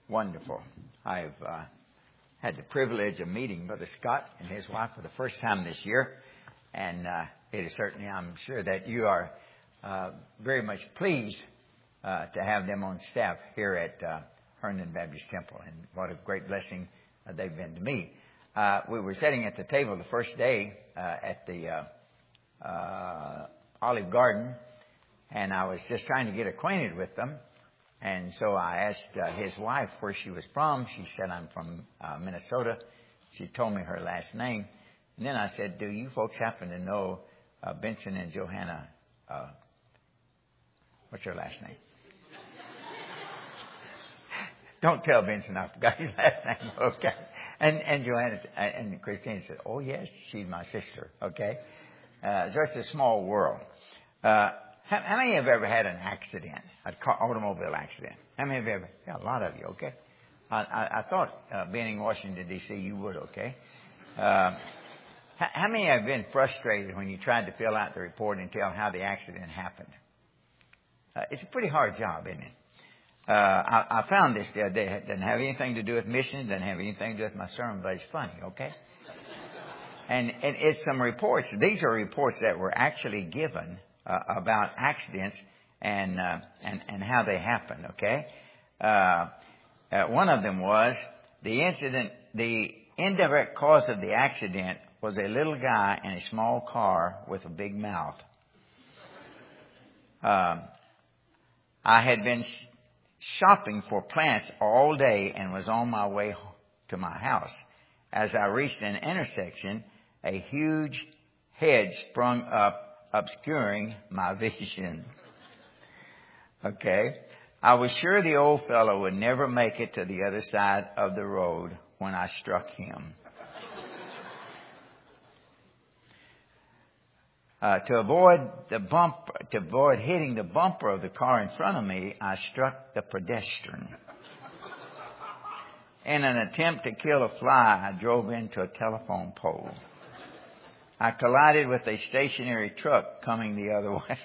Wonderful. I've had the privilege of meeting Brother Scott and his wife for the first time this year. And it is certainly, I'm sure that you are very much pleased to have them on staff here at Herndon Baptist Temple. And what a great blessing they've been to me. We were sitting at the table the first day at the Olive Garden, and I was just trying to get acquainted with them. And so I asked his wife where she was from. She said, I'm from Minnesota. She told me her last name. And then I said, do you folks happen to know Benson and Johanna? What's her last name? Don't tell Benson I forgot his last name. Okay. And Johanna and Christine said, oh, yes, she's my sister. Okay. So it's a small world. How many have ever had an accident, an automobile accident? How many have ever? Yeah, a lot of you, okay? I thought being in Washington, D.C., you would, okay? How many have been frustrated when you tried to fill out the report and tell how the accident happened? It's a pretty hard job, isn't it? I found this the other day. It doesn't have anything to do with missions, doesn't have anything to do with my sermon, but it's funny, okay? And it's some reports. These are reports that were actually given about accidents and how they happen, okay? One of them was the indirect cause of the accident was a little guy in a small car with a big mouth. I had been shopping for plants all day and was on my way to my house. As I reached an intersection, a huge hedge sprung up, obscuring my vision. Okay. I was sure the old fellow would never make it to the other side of the road when I struck him. To avoid hitting the bumper of the car in front of me, I struck the pedestrian. In an attempt to kill a fly, I drove into a telephone pole. I collided with a stationary truck coming the other way.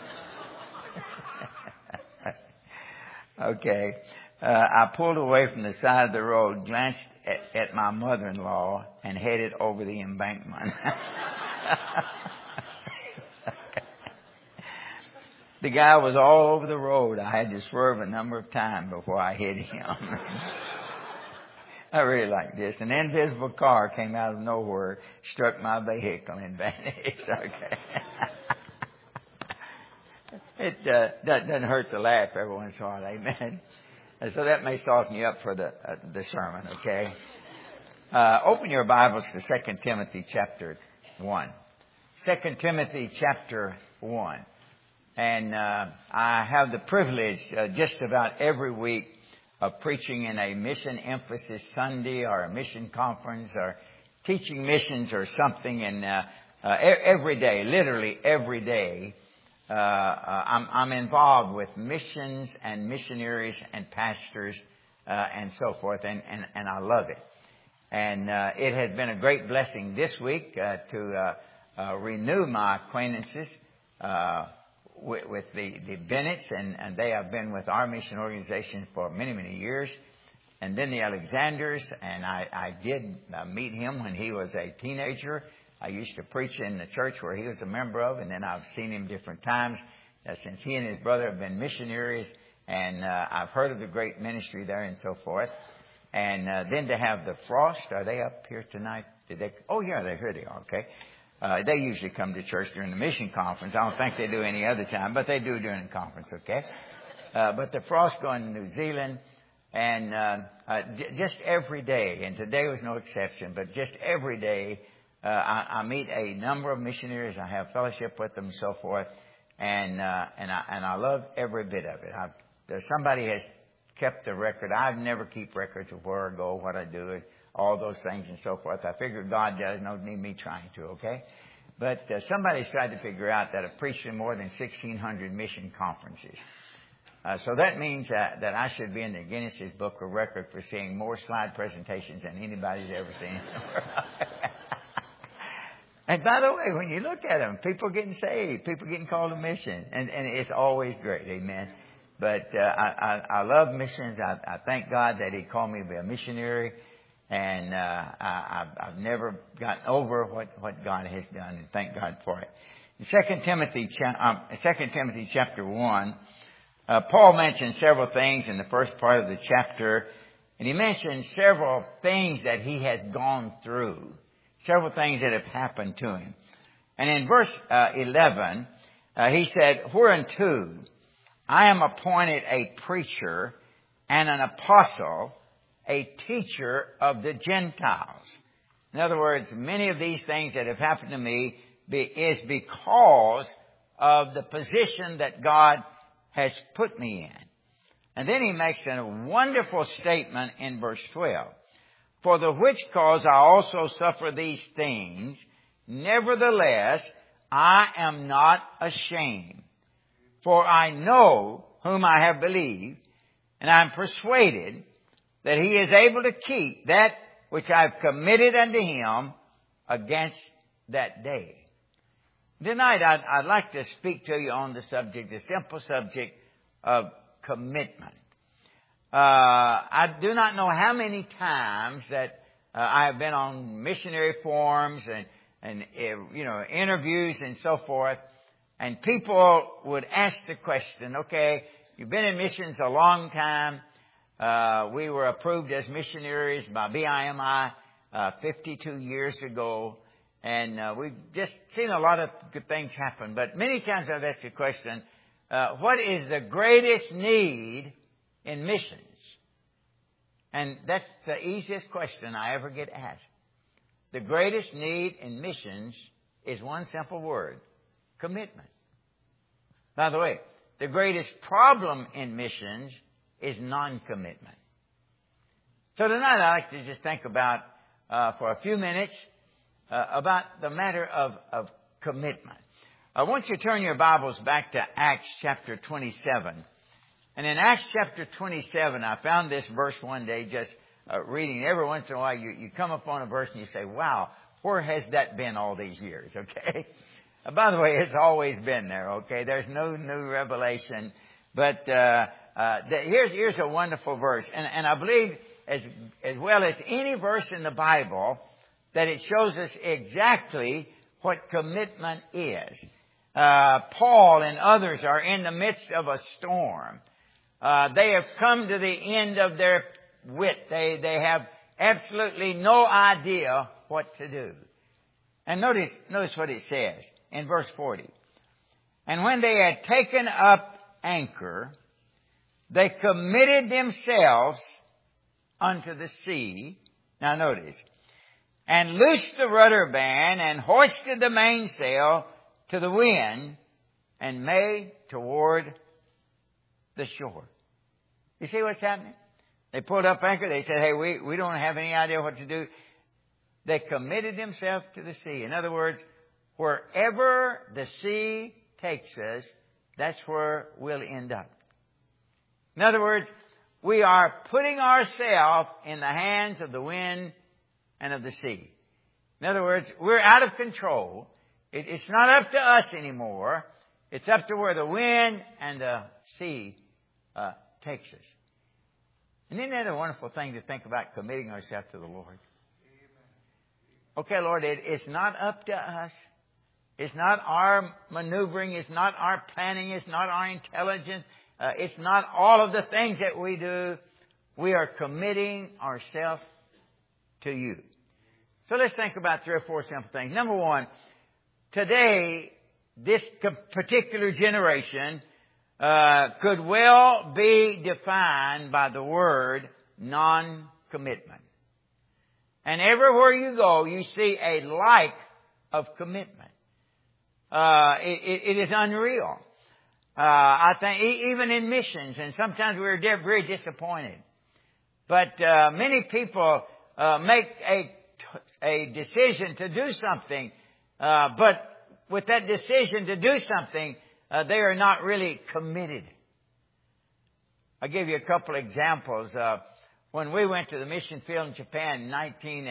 Okay. I pulled away from the side of the road, glanced at my mother-in-law, and headed over the embankment. The guy was all over the road. I had to swerve a number of times before I hit him. I really like this. An invisible car came out of nowhere, struck my vehicle, and vanished. Okay. It doesn't hurt to laugh every once in a while, amen. And so that may soften you up for the sermon, okay? Open your Bibles to 2 Timothy chapter 1. 2 Timothy chapter 1. And I have the privilege just about every week of preaching in a mission emphasis Sunday or a mission conference or teaching missions or something. And every day, literally every day, I'm involved with missions and missionaries and pastors and so forth. And I love it. And it has been a great blessing this week to renew my acquaintances with the Bennetts, and they have been with our mission organization for many, many years. And then the Alexanders, and I did meet him when he was a teenager. I used to preach in the church where he was a member of, and then I've seen him different times since he and his brother have been missionaries, and I've heard of the great ministry there and so forth. And then to have the Frost, are they up here tonight? Oh, yeah, here they are, okay. They usually come to church during the mission conference. I don't think they do any other time, but they do during the conference, okay? But the Frost going to New Zealand, and just every day, and today was no exception, but just every day, I meet a number of missionaries. I have fellowship with them and so forth, and I love every bit of it. Somebody has kept the record. I've never keep records of where I go, what I do, all those things and so forth. I figure God does, no need me trying to, okay? But somebody's tried to figure out that I've preached in more than 1,600 mission conferences. So that means that I should be in the Guinness Book of Record for seeing more slide presentations than anybody's ever seen. And by the way, when you look at them, people getting saved, people getting called to mission, and it's always great, amen. But I love missions. I thank God that He called me to be a missionary. And I've never gotten over what God has done, and thank God for it. In 2 Timothy chapter 1, Paul mentions several things in the first part of the chapter, and he mentions several things that he has gone through, several things that have happened to him. And in verse 11, he said, "Whereunto I am appointed a preacher and an apostle, a teacher of the Gentiles." In other words, many of these things that have happened to me is because of the position that God has put me in. And then he makes a wonderful statement in verse 12. "For the which cause I also suffer these things, nevertheless I am not ashamed. For I know whom I have believed, and I am persuaded that He is able to keep that which I have committed unto Him against that day." Tonight, I'd like to speak to you on the subject, the simple subject of commitment. I do not know how many times that I have been on missionary forums and interviews and so forth, and people would ask the question, "Okay, you've been in missions a long time. We were approved as missionaries by BIMI 52 years ago, and we've just seen a lot of good things happen. But many times I've asked the question, what is the greatest need in missions?" And that's the easiest question I ever get asked. The greatest need in missions is one simple word: commitment. By the way, the greatest problem in missions is non-commitment. So tonight I'd like to just think about, for a few minutes, about the matter of commitment. I want you to turn your Bibles back to Acts chapter 27. And in Acts chapter 27, I found this verse one day just reading. Every once in a while you come upon a verse and you say, "Wow, where has that been all these years?" Okay? By the way, it's always been there, okay? There's no new revelation. But here's a wonderful verse. And I believe as well as any verse in the Bible that it shows us exactly what commitment is. Paul and others are in the midst of a storm. They have come to the end of their wit. They have absolutely no idea what to do. And notice what it says in verse 40. "And when they had taken up anchor, they committed themselves unto the sea." Now notice. "And loosed the rudder band and hoisted the mainsail to the wind and made toward the shore." You see what's happening? They pulled up anchor. They said, "Hey, we don't have any idea what to do." They committed themselves to the sea. In other words, wherever the sea takes us, that's where we'll end up. In other words, we are putting ourselves in the hands of the wind and of the sea. In other words, we're out of control. It's not up to us anymore. It's up to where the wind and the sea takes us. And isn't that a wonderful thing to think about, committing ourselves to the Lord? Okay, Lord, it's not up to us. It's not our maneuvering. It's not our planning. It's not our intelligence. It's not all of the things that we do. We are committing ourselves to you. So let's think about 3 or 4 simple things. Number one, today, this particular generation could well be defined by the word non-commitment. And everywhere you go, you see a lack of commitment. It is unreal. I think even in missions, and sometimes we're very disappointed. But many people make a decision to do something, but with that decision to do something, they are not really committed. I'll give you a couple examples. When we went to the mission field in Japan in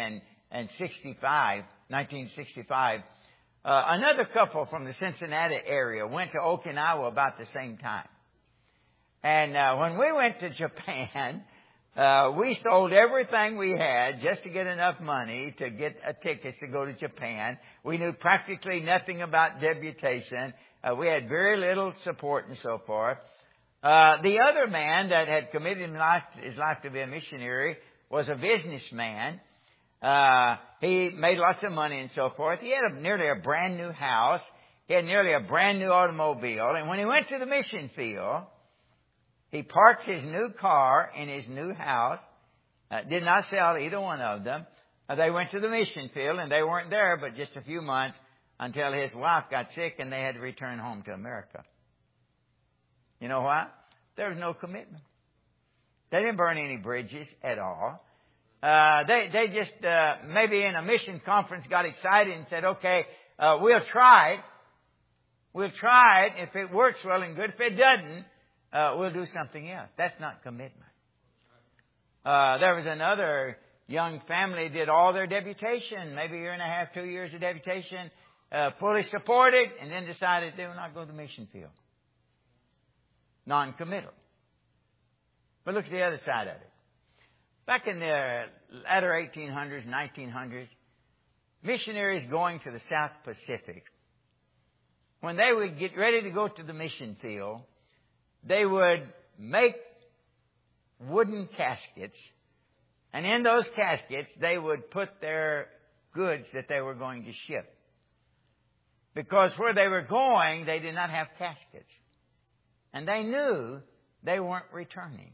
1965, another couple from the Cincinnati area went to Okinawa about the same time. And when we went to Japan, we sold everything we had just to get enough money to get a ticket to go to Japan. We knew practically nothing about deputation. We had very little support and so forth. The other man that had committed his life to be a missionary was a businessman. He made lots of money and so forth. He had nearly a brand new house. He had nearly a brand new automobile. And when he went to the mission field, he parked his new car in his new house. Did not sell either one of them. They went to the mission field, and they weren't there but just a few months until his wife got sick and they had to return home to America. You know what? There was no commitment. They didn't burn any bridges at all. They just maybe in a mission conference got excited and said, okay, we'll try it. We'll try it. If it works well and good. If it doesn't, we'll do something else. That's not commitment. There was another young family did all their deputation, maybe a year and a half, 2 years of deputation, fully supported, and then decided they were not going to the mission field. Non-committal. But look at the other side of it. Back in the latter 1800s, 1900s, missionaries going to the South Pacific, when they would get ready to go to the mission field, they would make wooden caskets, and in those caskets they would put their goods that they were going to ship. Because where they were going, they did not have caskets. And they knew they weren't returning.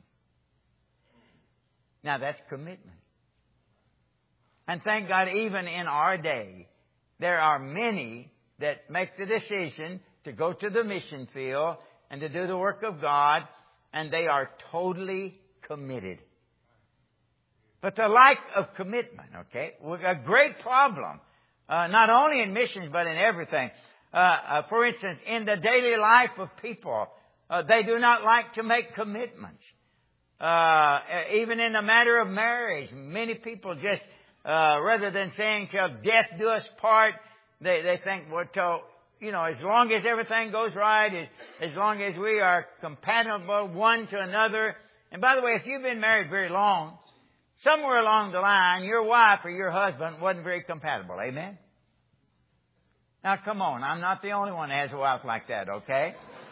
Now that's commitment. And thank God, even in our day, there are many that make the decision to go to the mission field and to do the work of God, and they are totally committed. But the lack of commitment, okay, was a great problem, not only in missions but in everything. For instance, in the daily life of people, they do not like to make commitments. Even in the matter of marriage, many people just, rather than saying till death do us part, they think, well, till, as long as everything goes right, as long as we are compatible one to another. And by the way, if you've been married very long, somewhere along the line, your wife or your husband wasn't very compatible. Amen? Now, come on. I'm not the only one that has a wife like that, okay?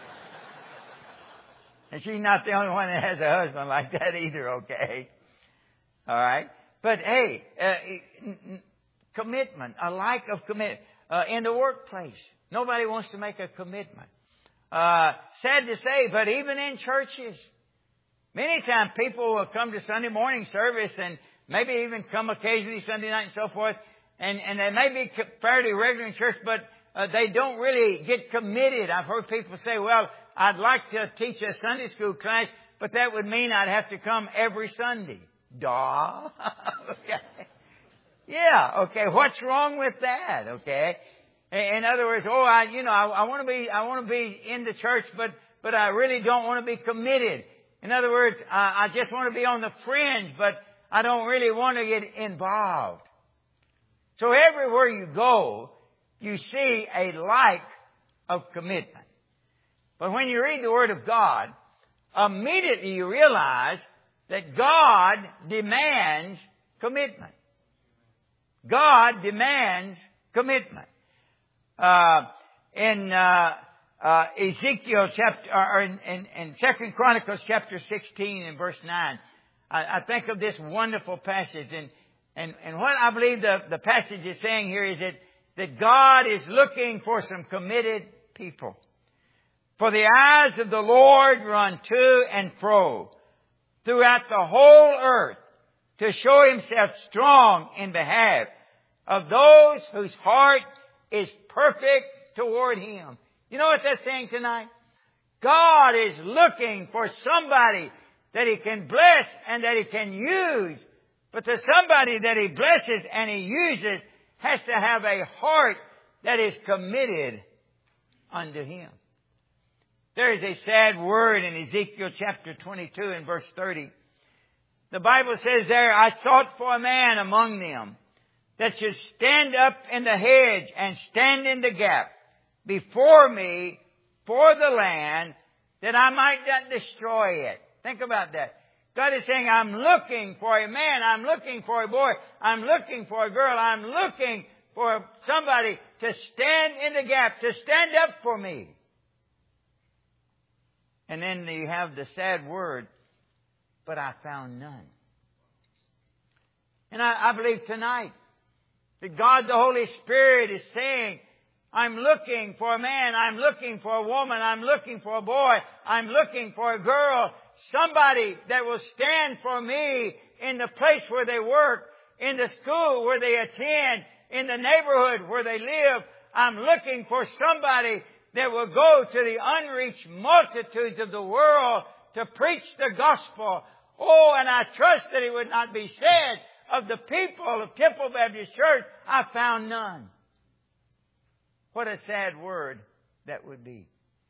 And she's not the only one that has a husband like that either, okay? All right? But, hey, commitment, a lack of commitment. In the workplace, nobody wants to make a commitment. Sad to say, but even in churches, many times people will come to Sunday morning service and maybe even come occasionally Sunday night and so forth, and they may be fairly regular in church, but they don't really get committed. I've heard people say, well, I'd like to teach a Sunday school class, but that would mean I'd have to come every Sunday. Duh. Okay. Yeah, okay. What's wrong with that? Okay. In other words, I want to be in the church, but I really don't want to be committed. In other words, I just want to be on the fringe, but I don't really want to get involved. So everywhere you go, you see a lack of commitment. But when you read the Word of God, immediately you realize that God demands commitment. God demands commitment. In Ezekiel chapter, or in 2 Chronicles chapter 16 and verse 9, I think of this wonderful passage. And what I believe the passage is saying here is that God is looking for some committed people. For the eyes of the Lord run to and fro throughout the whole earth to show Himself strong in behalf of those whose heart is perfect toward Him. You know what that's saying tonight? God is looking for somebody that He can bless and that He can use. But the somebody that He blesses and He uses has to have a heart that is committed unto Him. There is a sad word in Ezekiel chapter 22 and verse 30. The Bible says there, I sought for a man among them that should stand up in the hedge and stand in the gap before me for the land that I might not destroy it. Think about that. God is saying, I'm looking for a man. I'm looking for a boy. I'm looking for a girl. I'm looking for somebody to stand in the gap, to stand up for me. And then you have the sad word, but I found none. And I believe tonight that God the Holy Spirit is saying, I'm looking for a man. I'm looking for a woman. I'm looking for a boy. I'm looking for a girl. Somebody that will stand for me in the place where they work, in the school where they attend, in the neighborhood where they live. I'm looking for somebody that will go to the unreached multitudes of the world to preach the gospel. Oh, and I trust that it would not be said of the people of Temple Baptist Church, I found none. What a sad word that would be.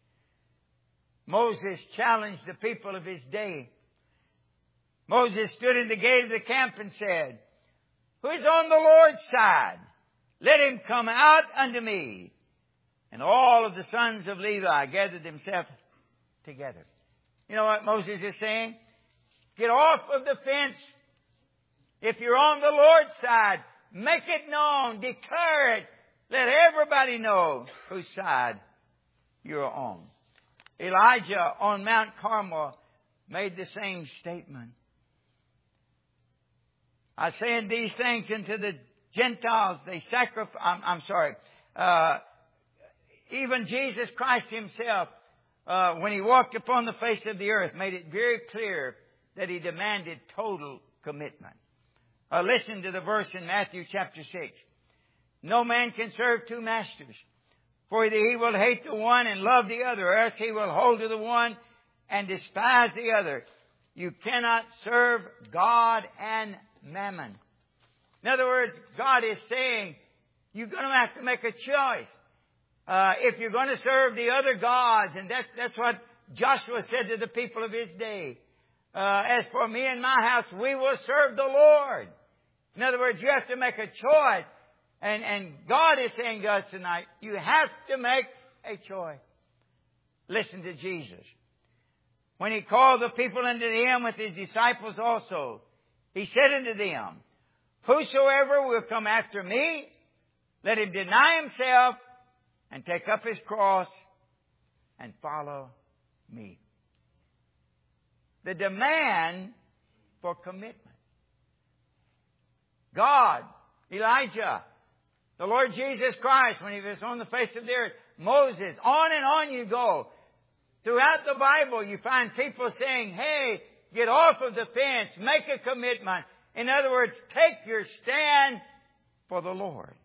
Moses challenged the people of his day. Moses stood in the gate of the camp and said, who is on the Lord's side? Let him come out unto me. And all of the sons of Levi gathered themselves together. You know what Moses is saying? Get off of the fence. If you're on the Lord's side, make it known, declare it. Let everybody know whose side you're on. Elijah on Mount Carmel made the same statement. I send these things into the Gentiles. They sacrifice. Even Jesus Christ Himself, when He walked upon the face of the earth, made it very clear that He demanded total commitment. Listen to the verse in Matthew chapter 6. No man can serve two masters. For either he will hate the one and love the other, or else he will hold to the one and despise the other. You cannot serve God and mammon. In other words, God is saying, you're going to have to make a choice. If you're going to serve the other gods, and that's what Joshua said to the people of his day. As for me and my house, we will serve the Lord. In other words, you have to make a choice. And God is saying to us tonight, you have to make a choice. Listen to Jesus. When He called the people unto Him with His disciples also, He said unto them, whosoever will come after me, let him deny himself and take up his cross and follow me. The demand for commitment. God, Elijah, the Lord Jesus Christ, when He was on the face of the earth, Moses, on and on you go. Throughout the Bible, you find people saying, hey, get off of the fence, make a commitment. In other words, take your stand for the Lord.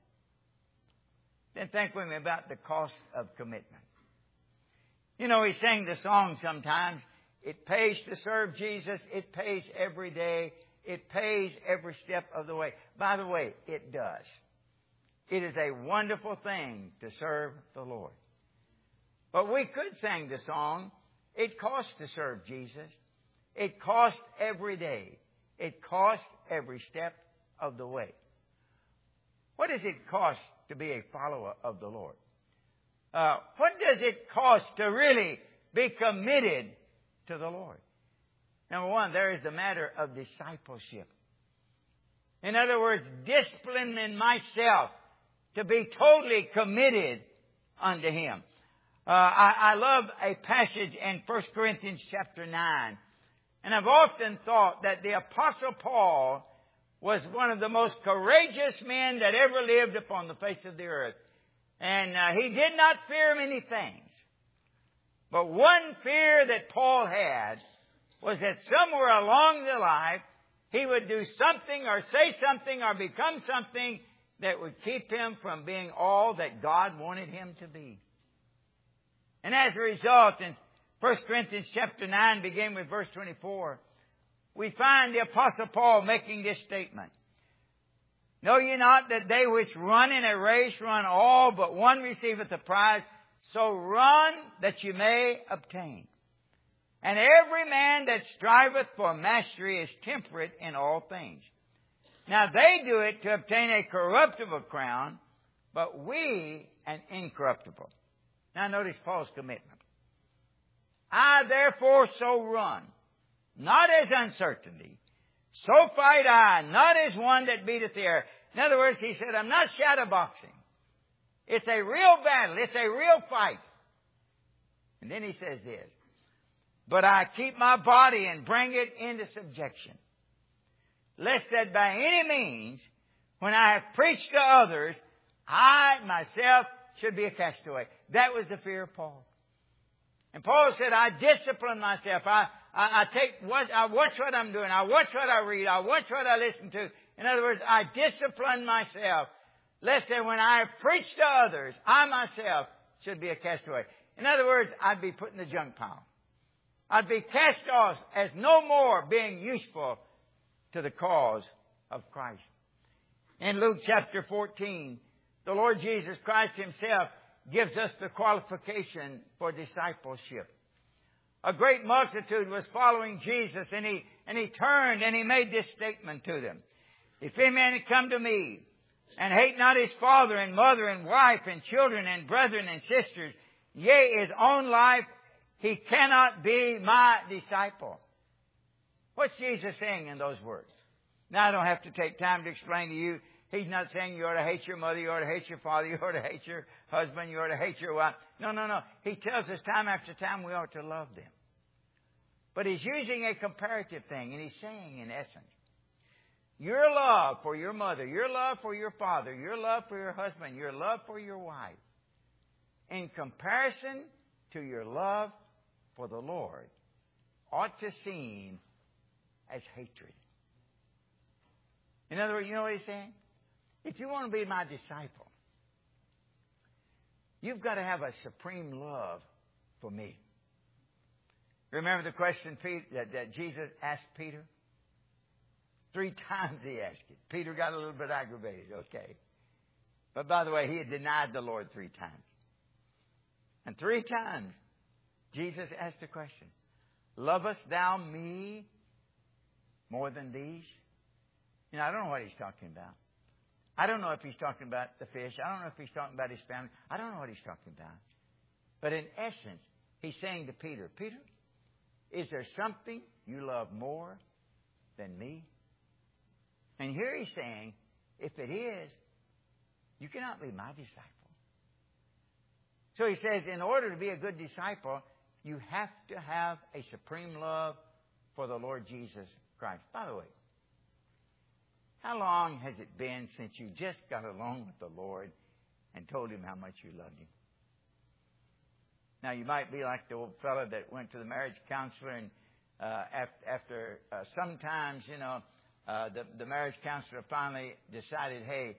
Then think with me about the cost of commitment. You know, we sing the song sometimes, it pays to serve Jesus, it pays every day, it pays every step of the way. By the way, it does. It is a wonderful thing to serve the Lord. But we could sing the song, it costs to serve Jesus. It costs every day. It costs every step of the way. What does it cost to be a follower of the Lord? What does it cost to really be committed to the Lord? Number one, there is the matter of discipleship. In other words, disciplining myself to be totally committed unto Him. I love a passage in 1 Corinthians chapter 9. And I've often thought that the Apostle Paul was one of the most courageous men that ever lived upon the face of the earth. And he did not fear many things. But one fear that Paul had was that somewhere along the life, he would do something or say something or become something that would keep him from being all that God wanted him to be. And as a result, in 1 Corinthians chapter 9, beginning with verse 24, we find the Apostle Paul making this statement. Know ye not that they which run in a race run all, but one receiveth the prize? So run that you may obtain. And every man that striveth for mastery is temperate in all things. Now they do it to obtain a corruptible crown, but we an incorruptible. Now notice Paul's commitment. I therefore so run, not as uncertainty. So fight I, not as one that beateth the air. In other words, he said, I'm not shadow boxing. It's a real battle. It's a real fight. And then he says this, but I keep my body and bring it into subjection, lest that by any means, when I have preached to others, I myself should be a castaway. That was the fear of Paul. And Paul said, I discipline myself. I watch what I'm doing. I watch what I read. I watch what I listen to. In other words, I discipline myself, lest that when I have preached to others, I myself should be a castaway. In other words, I'd be put in the junk pile. I'd be cast off as no more being useful to the cause of Christ. In Luke chapter 14, the Lord Jesus Christ Himself gives us the qualification for discipleship. A great multitude was following Jesus, and he turned and He made this statement to them. If any man come to me and hate not his father and mother and wife and children and brethren and sisters, yea, his own life, he cannot be my disciple. What's Jesus saying in those words? Now, I don't have to take time to explain to you. He's not saying you ought to hate your mother, you ought to hate your father, you ought to hate your husband, you ought to hate your wife. No. He tells us time after time we ought to love them. But He's using a comparative thing, and He's saying, in essence, your love for your mother, your love for your father, your love for your husband, your love for your wife, in comparison to your love for the Lord, ought to seem as hatred. In other words, you know what He's saying? If you want to be my disciple, you've got to have a supreme love for me. Remember the question that Jesus asked Peter? 3 times He asked it. Peter got a little bit aggravated, okay. But by the way, he had denied the Lord 3 times. And 3 times, Jesus asked the question, lovest thou me more than these? You know, I don't know what He's talking about. I don't know if He's talking about the fish. I don't know if He's talking about His family. I don't know what He's talking about. But in essence, He's saying to Peter, Peter, is there something you love more than me? And here He's saying, if it is, you cannot be my disciple. So He says, in order to be a good disciple, you have to have a supreme love for the Lord Jesus Christ. By the way, how long has it been since you just got along with the Lord and told Him how much you loved Him? Now, you might be like the old fellow that went to the marriage counselor, and after sometimes, you know, the marriage counselor finally decided, hey,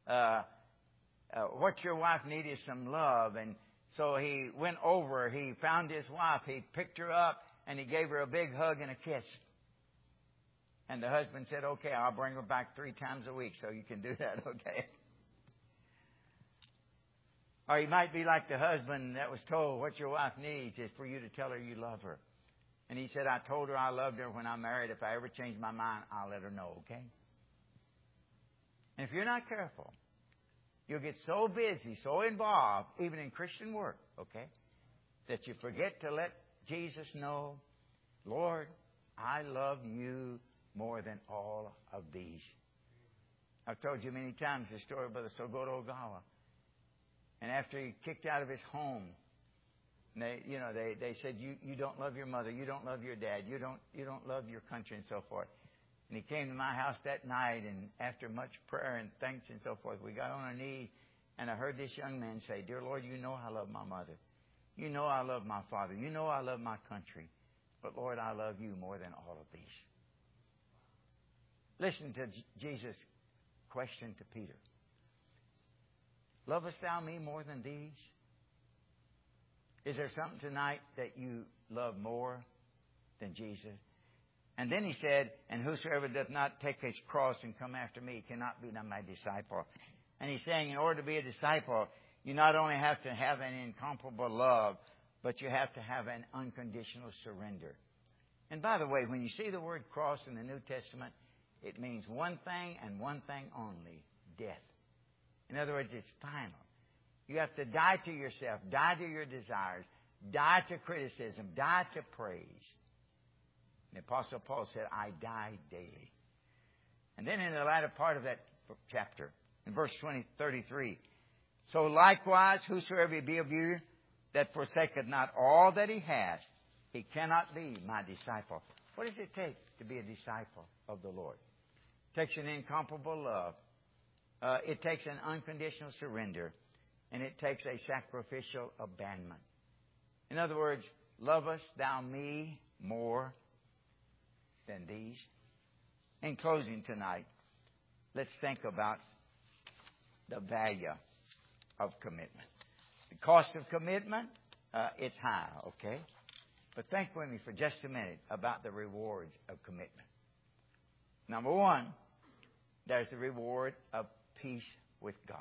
what your wife needs is some love. And so he went over, he found his wife, he picked her up, and he gave her a big hug and a kiss. And the husband said, okay, I'll bring her back 3 times a week so you can do that, okay? Or you might be like the husband that was told what your wife needs is for you to tell her you love her. And he said, I told her I loved her when I married. If I ever change my mind, I'll let her know, okay? And if you're not careful, you'll get so busy, so involved, even in Christian work, okay, that you forget to let Jesus know, Lord, I love you more than all of these. I've told you many times the story of Brother Sogoto Ogawa. And after he kicked out of his home, they said, you don't love your mother, you don't love your dad, you don't love your country and so forth. And he came to my house that night, and after much prayer and thanks and so forth, we got on our knees, and I heard this young man say, Dear Lord, you know I love my mother. You know I love my father. You know I love my country. But Lord, I love you more than all of these. Listen to Jesus' question to Peter. Lovest thou me more than these? Is there something tonight that you love more than Jesus? And then he said, and whosoever doth not take his cross and come after me cannot be my disciple. And he's saying in order to be a disciple, you not only have to have an incomparable love, but you have to have an unconditional surrender. And by the way, when you see the word cross in the New Testament, it means one thing and one thing only, death. In other words, it's final. You have to die to yourself, die to your desires, Die to criticism. Die to praise. The Apostle Paul said, I die daily. And then in the latter part of that chapter, in verse 33, so likewise, whosoever be of you that forsaketh not all that he hath, he cannot be my disciple. What does it take to be a disciple of the Lord? It takes an incomparable love. It takes an unconditional surrender. And it takes a sacrificial abandonment. In other words, lovest thou me more than these? In closing tonight, let's think about the value of commitment. The cost of commitment, it's high, okay? But think with me for just a minute about the rewards of commitment. Number one, there's the reward of peace with God.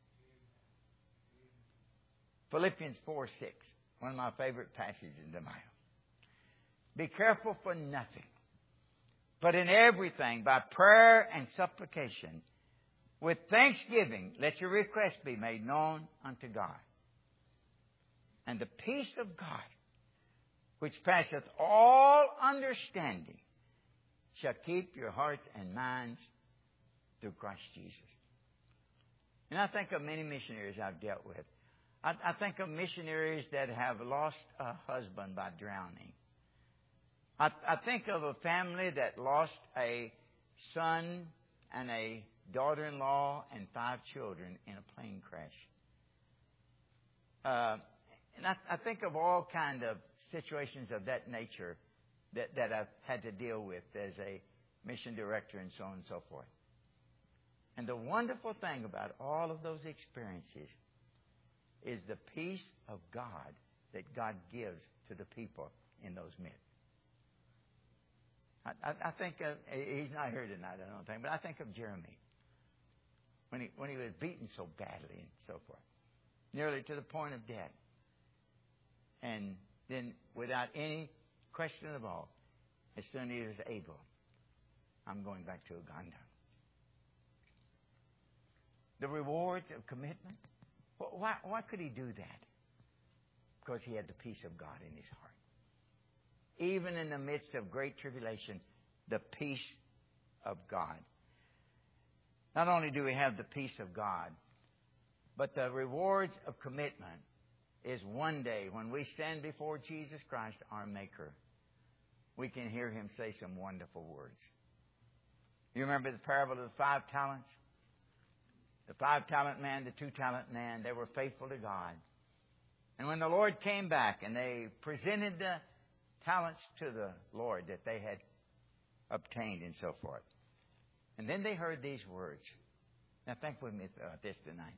Philippians 4:6, one of my favorite passages in the Bible. Be careful for nothing, but in everything, by prayer and supplication, with thanksgiving, let your requests be made known unto God. And the peace of God, which passeth all understanding, shall keep your hearts and minds through Christ Jesus. And I think of many missionaries I've dealt with. I think of missionaries that have lost a husband by drowning. I think of a family that lost a son and a daughter-in-law and 5 children in a plane crash. And I think of all kind of situations of that nature that I've had to deal with as a mission director and so on and so forth. And the wonderful thing about all of those experiences is the peace of God that God gives to the people in those midst. I think he's not here tonight, I don't think, but I think of Jeremy when he was beaten so badly and so forth, nearly to the point of death. And then, without any question at all, as soon as he was able, I'm going back to Uganda. The rewards of commitment. Why could he do that? Because he had the peace of God in his heart. Even in the midst of great tribulation, the peace of God. Not only do we have the peace of God, but the rewards of commitment is one day when we stand before Jesus Christ, our Maker, we can hear Him say some wonderful words. You remember the parable of the 5 talents? The 5-talent man, the 2-talent man, they were faithful to God. And when the Lord came back and they presented the talents to the Lord that they had obtained and so forth. And then they heard these words. Now think with me about this tonight.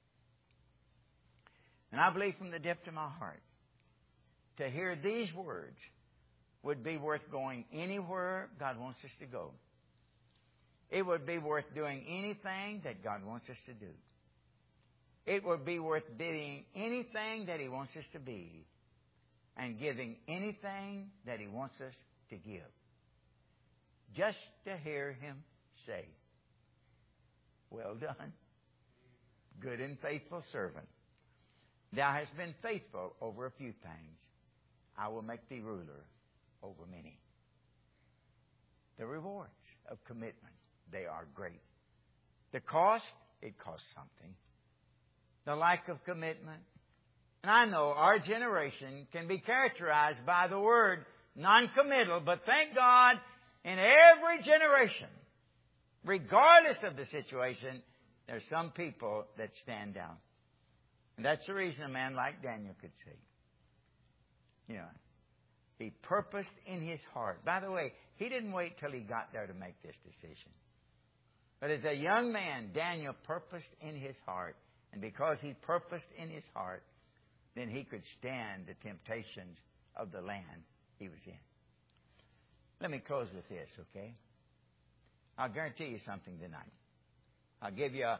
And I believe from the depth of my heart, to hear these words would be worth going anywhere God wants us to go. It would be worth doing anything that God wants us to do. It would be worth being anything that He wants us to be and giving anything that He wants us to give. Just to hear Him say, well done, good and faithful servant. Thou hast been faithful over a few things. I will make thee ruler over many. The rewards of commitment, they are great. The cost, it costs something. The lack of commitment. And I know our generation can be characterized by the word non-committal, but thank God in every generation, regardless of the situation, there's some people that stand down. And that's the reason a man like Daniel could say, you know, he purposed in his heart. By the way, he didn't wait till he got there to make this decision. But as a young man, Daniel purposed in his heart. And because he purposed in his heart, then he could stand the temptations of the land he was in. Let me close with this, okay? I'll guarantee you something tonight. I'll give you a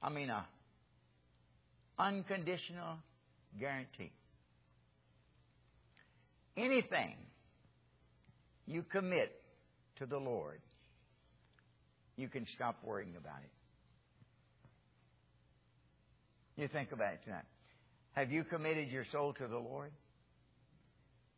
unconditional guarantee. Anything you commit to the Lord, you can stop worrying about it. You think about it tonight. Have you committed your soul to the Lord?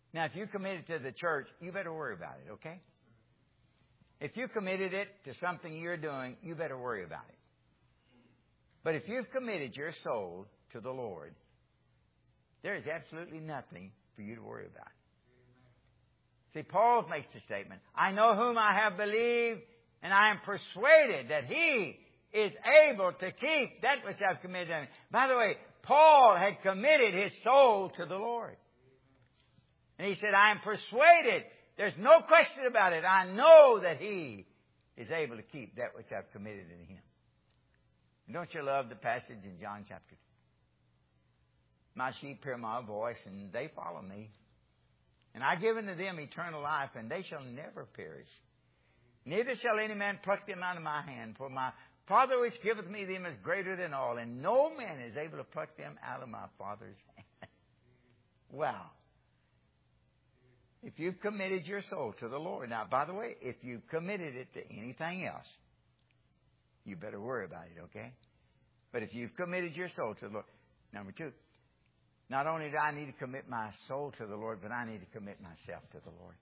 Now, if you committed to the church, you better worry about it, okay? If you committed it to something you're doing, you better worry about it. But if you've committed your soul to the Lord, there is absolutely nothing for you to worry about. See, Paul makes the statement, I know whom I have believed, and I am persuaded that He is able to keep that which I've committed to Him. By the way, Paul had committed his soul to the Lord. And he said, I am persuaded. There's no question about it. I know that He is able to keep that which I've committed to Him. And don't you love the passage in John chapter 2? My sheep hear my voice, and they follow me. And I give unto them eternal life, and they shall never perish. Neither shall any man pluck them out of my hand. For my Father which giveth me them is greater than all, and no man is able to pluck them out of my Father's hand. Wow. If you've committed your soul to the Lord. Now, by the way, if you've committed it to anything else, you better worry about it, okay? But if you've committed your soul to the Lord. Number 2, not only do I need to commit my soul to the Lord, but I need to commit myself to the Lord.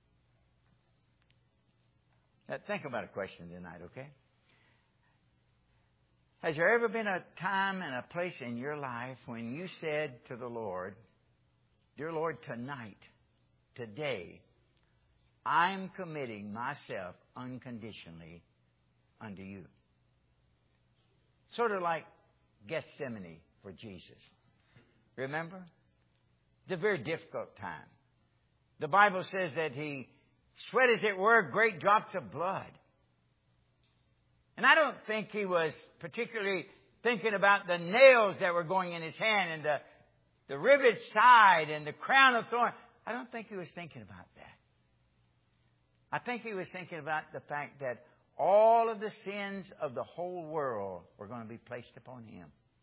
Now, think about a question tonight, okay? Has there ever been a time and a place in your life when you said to the Lord, Dear Lord, tonight, today, I'm committing myself unconditionally unto you? Sort of like Gethsemane for Jesus. Remember? It's a very difficult time. The Bible says that He sweat, as it were, great drops of blood. And I don't think He was particularly thinking about the nails that were going in His hand and the rivet side and the crown of thorns. I don't think He was thinking about that. I think He was thinking about the fact that all of the sins of the whole world were going to be placed upon Him.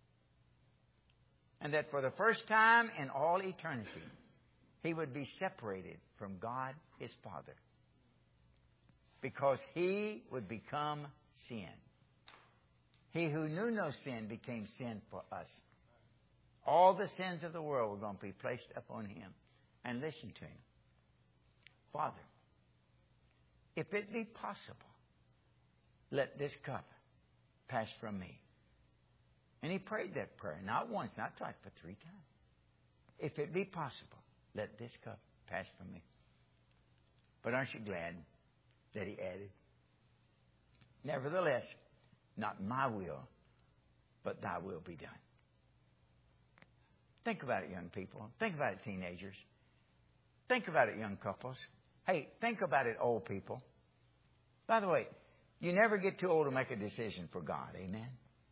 And that for the first time in all eternity, He would be separated from God, His Father. Because He would become sin. He who knew no sin became sin for us. All the sins of the world were going to be placed upon Him. And listen to Him. Father, if it be possible, let this cup pass from me. And He prayed that prayer, not once, not twice, but 3 times. If it be possible, let this cup pass from me. But aren't you glad that He added, nevertheless, not my will, but Thy will be done. Think about it, young people. Think about it, teenagers. Think about it, young couples. Hey, think about it, old people. By the way, you never get too old to make a decision for God. Amen?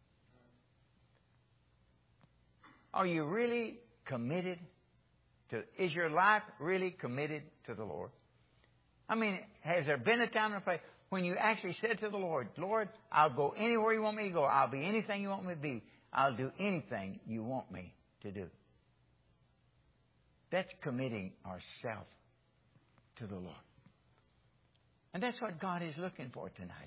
Are you really committed is your life really committed to the Lord? I mean, has there been a time and place when you actually said to the Lord, Lord, I'll go anywhere You want me to go. I'll be anything You want me to be. I'll do anything You want me to do. That's committing ourselves to the Lord. And that's what God is looking for tonight.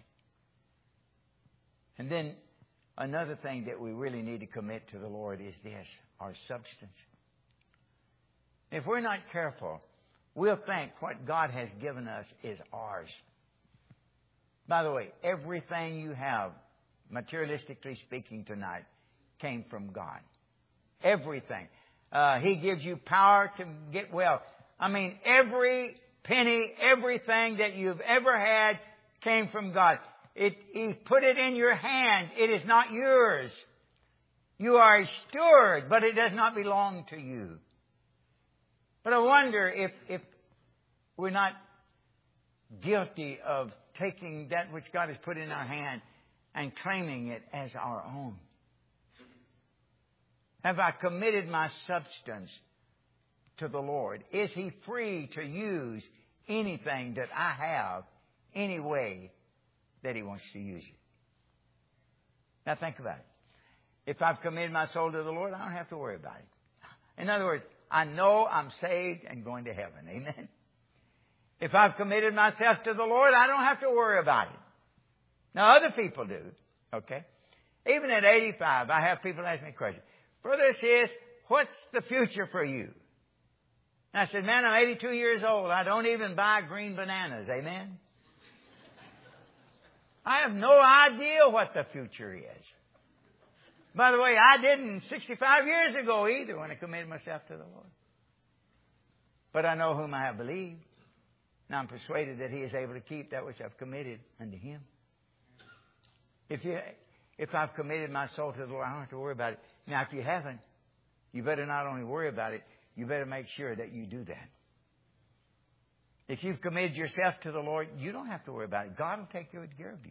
And then another thing that we really need to commit to the Lord is this, our substance. If we're not careful, we'll think what God has given us is ours. By the way, everything you have, materialistically speaking tonight, came from God. Everything. He gives you power to get wealth. I mean, every penny, everything that you've ever had came from God. He put it in your hand. It is not yours. You are a steward, but it does not belong to you. But I wonder if we're not guilty of taking that which God has put in our hand and claiming it as our own. Have I committed my substance to the Lord? Is He free to use anything that I have any way that He wants to use it? Now think about it. If I've committed my soul to the Lord, I don't have to worry about it. In other words, I know I'm saved and going to heaven. Amen. If I've committed myself to the Lord, I don't have to worry about it. Now, other people do. Okay? Even at 85, I have people ask me questions. Brother says, what's the future for you? And I said, man, I'm 82 years old. I don't even buy green bananas. Amen? I have no idea what the future is. By the way, I didn't 65 years ago either when I committed myself to the Lord. But I know whom I have believed. And I'm persuaded that He is able to keep that which I've committed unto Him. If I've committed my soul to the Lord, I don't have to worry about it. Now, if you haven't, you better not only worry about it, you better make sure that you do that. If you've committed yourself to the Lord, you don't have to worry about it. God will take good care of you.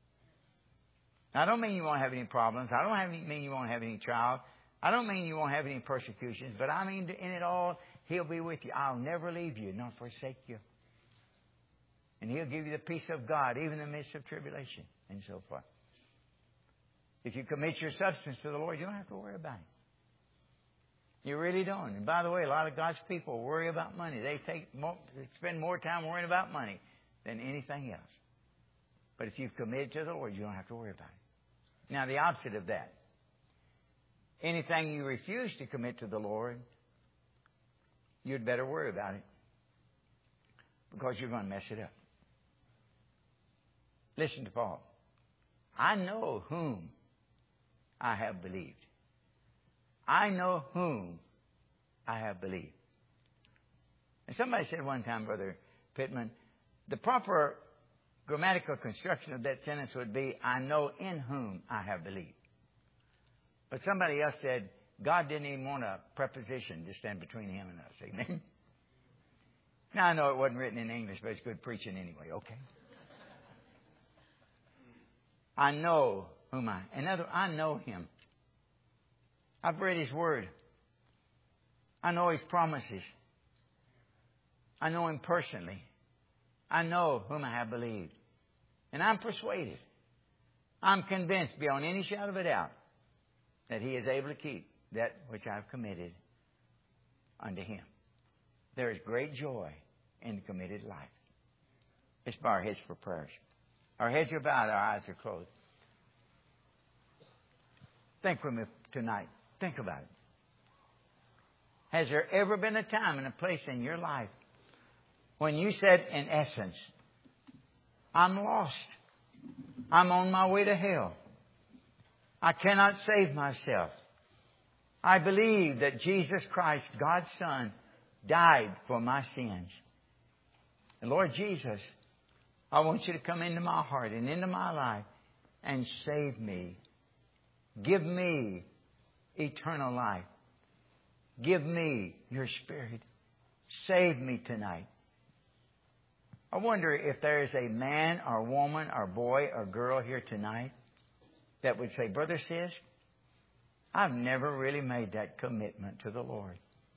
I don't mean you won't have any problems. I don't mean you won't have any trials. I don't mean you won't have any persecutions. But I mean in it all, He'll be with you. I'll never leave you nor forsake you. And He'll give you the peace of God, even in the midst of tribulation and so forth. If you commit your substance to the Lord, you don't have to worry about it. You really don't. And by the way, a lot of God's people worry about money. They spend more time worrying about money than anything else. But if you've committed to the Lord, you don't have to worry about it. Now, the opposite of that. Anything you refuse to commit to the Lord, you'd better worry about it. Because you're going to mess it up. Listen to Paul. I know whom I have believed. I know whom I have believed. And somebody said one time, Brother Pittman, the proper grammatical construction of that sentence would be, I know in whom I have believed. But somebody else said, God didn't even want a preposition to stand between Him and us. Amen? Now, I know it wasn't written in English, but it's good preaching anyway, okay? I know whom I know Him. I've read His Word. I know His promises. I know Him personally. I know whom I have believed. And I'm persuaded. I'm convinced beyond any shadow of a doubt that He is able to keep that which I've committed unto Him. There is great joy in the committed life. Let's bow our heads for prayers. Our heads are bowed, our eyes are closed. Think with me tonight. Think about it. Has there ever been a time and a place in your life when you said, in essence, I'm lost. I'm on my way to hell. I cannot save myself. I believe that Jesus Christ, God's Son, died for my sins. And Lord Jesus, I want You to come into my heart and into my life and save me. Give me eternal life. Give me Your Spirit. Save me tonight. I wonder if there is a man or woman or boy or girl here tonight that would say, Brother Sis, I've never really made that commitment to the Lord.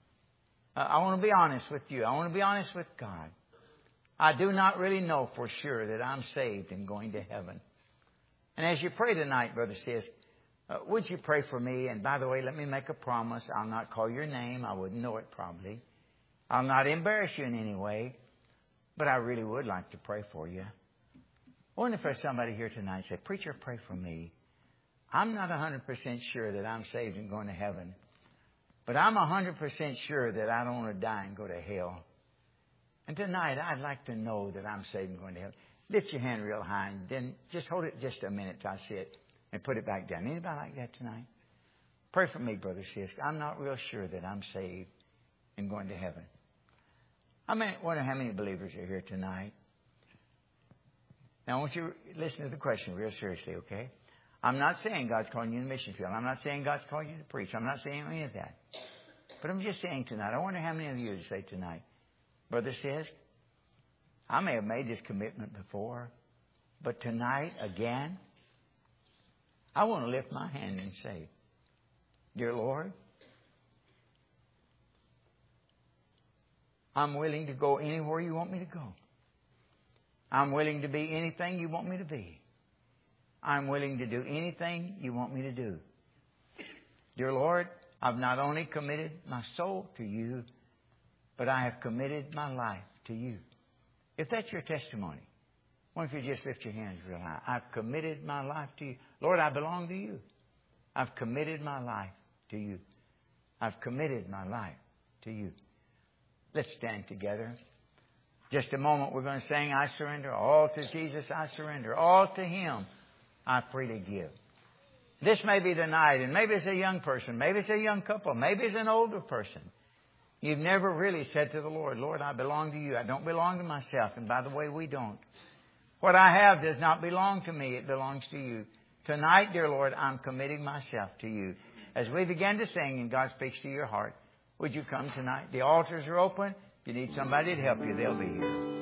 I want to be honest with you. I want to be honest with God. I do not really know for sure that I'm saved and going to heaven. And as you pray tonight, Brother Sis, would you pray for me? And by the way, let me make a promise. I'll not call your name. I wouldn't know it probably. I'll not embarrass you in any way. But I really would like to pray for you. I wonder if there's somebody here tonight say, Preacher, pray for me. I'm not 100% sure that I'm saved and going to heaven. But I'm 100% sure that I don't want to die and go to hell. And tonight, I'd like to know that I'm saved and going to heaven. Lift your hand real high and then just hold it just a minute till I see it and put it back down. Anybody like that tonight? Pray for me, Brother Sis. I'm not real sure that I'm saved and going to heaven. I wonder how many believers are here tonight. Now, I want you to listen to the question real seriously, okay? I'm not saying God's calling you to the mission field. I'm not saying God's calling you to preach. I'm not saying any of that. But I'm just saying tonight, I wonder how many of you would say tonight, Brother Sis, I may have made this commitment before, but tonight, again, I want to lift my hand and say, Dear Lord, I'm willing to go anywhere You want me to go. I'm willing to be anything You want me to be. I'm willing to do anything You want me to do. Dear Lord, I've not only committed my soul to You, but I have committed my life to You. If that's your testimony, why don't you just lift your hands real high? I've committed my life to You. Lord, I belong to You. I've committed my life to You. I've committed my life to You. Let's stand together. Just a moment, we're going to sing, I surrender. All to Jesus I surrender. All to Him I freely give. This may be the night, and maybe it's a young person, maybe it's a young couple, maybe it's an older person. You've never really said to the Lord, Lord, I belong to You. I don't belong to myself. And by the way, we don't. What I have does not belong to me. It belongs to You. Tonight, dear Lord, I'm committing myself to You. As we begin to sing and God speaks to your heart, would you come tonight? The altars are open. If you need somebody to help you, they'll be here.